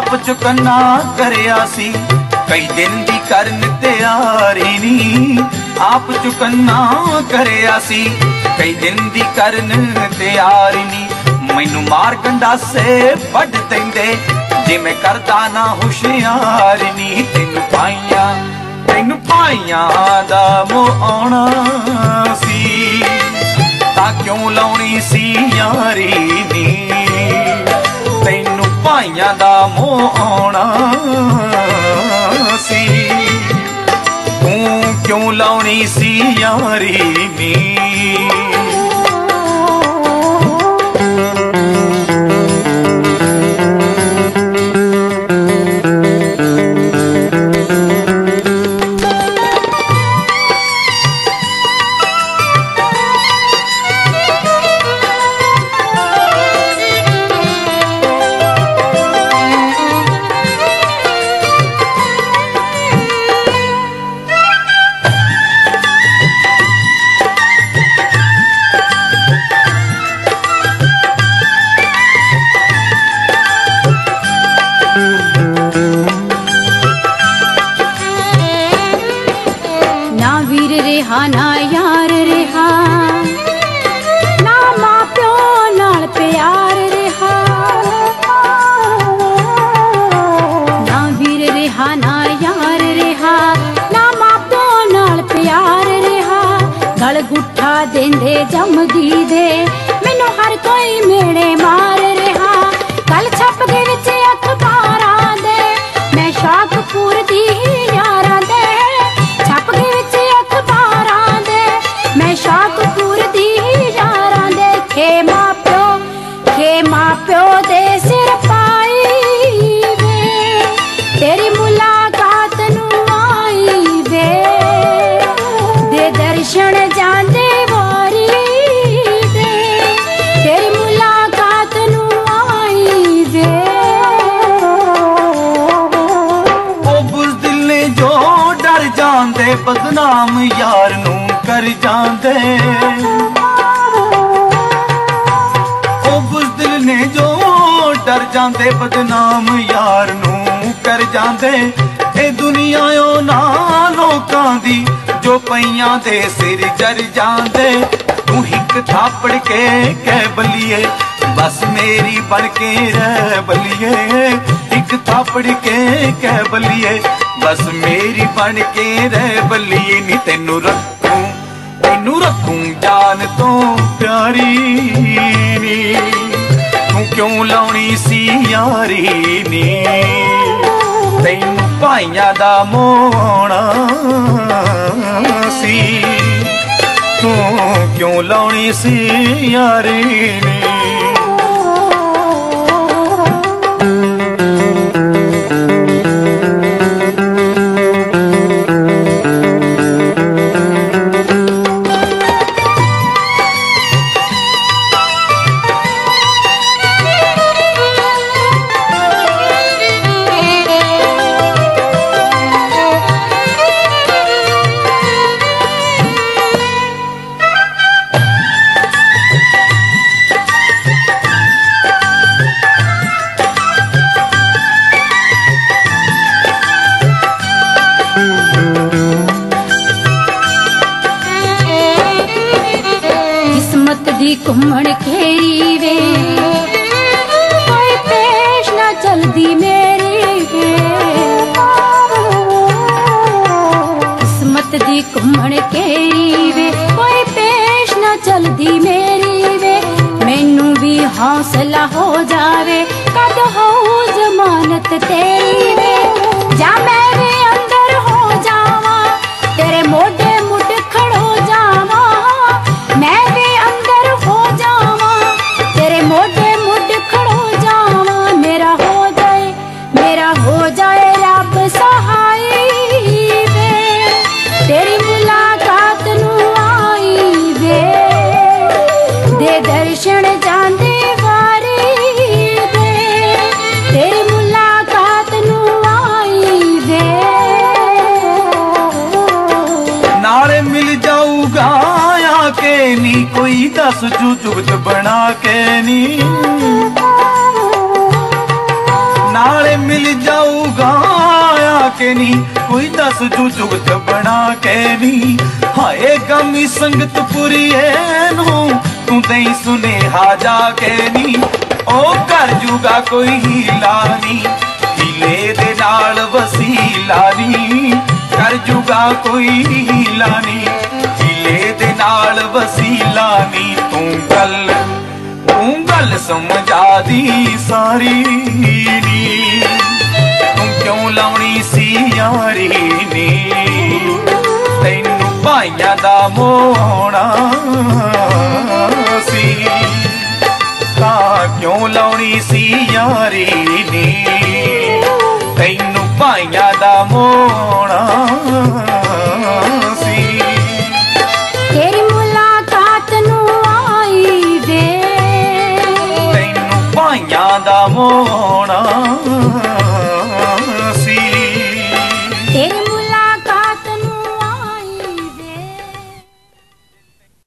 आप चुकन्ना करिया सी कई दिन दी करन तैयारी नी। आप चुकन्ना करिया सी कई दिन दी करन तैयारी नी। मैनू मार गंडासे वड देंदे जे मैं करदा ना हुशियारी नी। तेनू पाइयां दा मोह आउणा सी तां क्यों लाउणी सी यारी नी। तेनू पाइयां दा मोह आउणा सी तू क्यों लाउणी सी यारी नी। ना यार रिहा ना मां प्यो नाल प्यार रिहा। ना वीर रिहा ना यार रिहा ना मां प्यो नाल प्यार रिहा। गल गुठा देंदे जमदी दे मैनू हर कोई मेड़े मार रिहा। कल छप दे विच अखबारां दे मैं शाहपुर दी यारां दे। छप दे विच शाहपुर दी यारां दे खे मां प्यो दे सिर पाई वे। तेरी मुलाकात नू आई वे दे दर्शन जांदे वारी दे। तेरी मुलाकात नू आई वे। ओ बुज़दिल ने जो डर जांदे बदनाम यार नू कर जांदे। ओ बुज़दिल ने जो डर जांदे बदनाम यार नू कर जांदे। ए दुनिया ओ ना लोकां दी जो पईयां दे सिर जर जांदे। तू हिक थापड़ के कह बलिए बस मेरी बन के रह बलिए। हिक थापड़ के कह बलिए बस मेरी बन के रह बलिए नी। तेनू रखूं जान तो प्यारी नी तू क्यों लाउणी सी यारी नी। तैनू पाइयां दा मोह आउणा सी तू क्यों लाउणी सी यारी नी। घुमण खेरी वे कोई पेश ना चलदी मेरी वे। किस्मत दी घुमण खेरी वे कोई पेश ना चलदी मेरी वे। मैनू भी हौसला हो जावे कद हो जमानत तेरी वे। जा मैं भी अंदर हो जावा तेरे मोढे मुठ खड़ो जावा। मैं भी अंदर हो जावा तेरे मोढे मुठ खड़ो जावा। मेरा हो जाए रब सहाय वे। तेरी मुलाकात नू आई वे दे दर्शन जांदे वारी दे। तेरी मुलाकात नू आई वे नाले मिल जाऊगा के नी कोई दस जुगत बना के नी। नाले मिल के नी, कोई दस जू जुगत बना के नी। हाय गमी संगत पुरीए नू तू दई सुनेहा जाके नी। ओ कर जूगा कोई हीला नी, हीले दे नाल वसीला नी। कर जूगा कोई हीला नी, हीले दे नाल वसीला नी। तू गल समझा दी सारी नी, तू क्यों लाउणी सी यारी नी। तैनू भाइयां दा मोहना सी, क्यों लाउणी सी यारी नी। तैनू भाइयां दा मोहना सी। तेरी मुलाकात नू आई वे, तैनू भाइयां दा मोहना